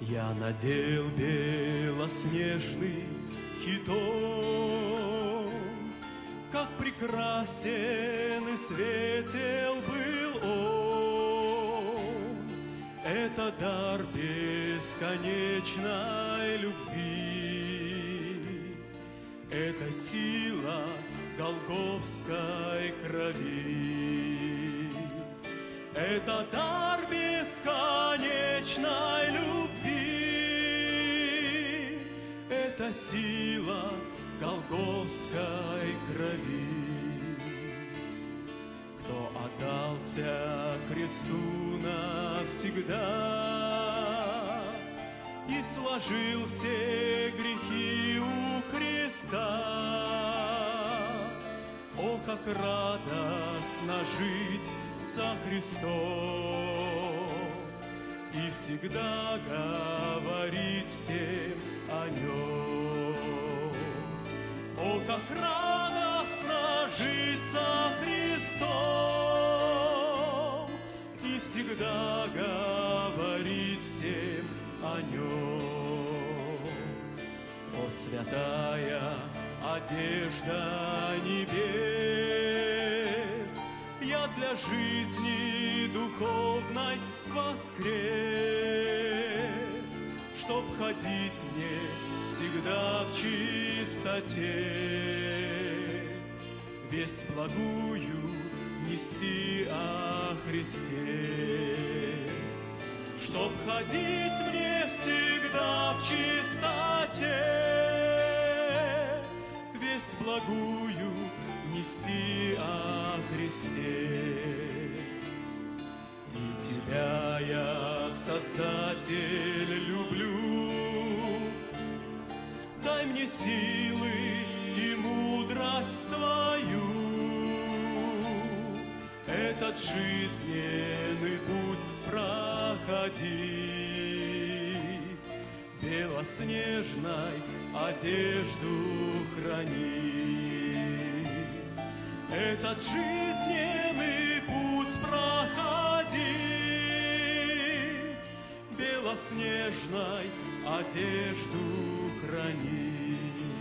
Я надел белоснежный хитон, как прекрасен и светел был он. Это дар бесконечной любви, это сила голгофской крови. Это дар бесконечной любви, это сила голгофской крови. Кто отдался кресту навсегда и сложил все грехи у креста, о, как радостно жить со Христом и всегда говорить всем о Нем. О, как радостно жить со Христом и всегда говорить всем о Нем. О, святая одежда небес, я для жизни духовной воскрес, чтоб ходить мне всегда в чистоте, весть благую нести о Христе. Чтоб ходить мне всегда в чистоте, весть благую неси о Христе. И Тебя я, Создатель, люблю, дай мне силы и мудрость Твою, этот жизненный путь проходить, белоснежной одежду хранить, этот жизненный путь проходить, белоснежной одежду хранить.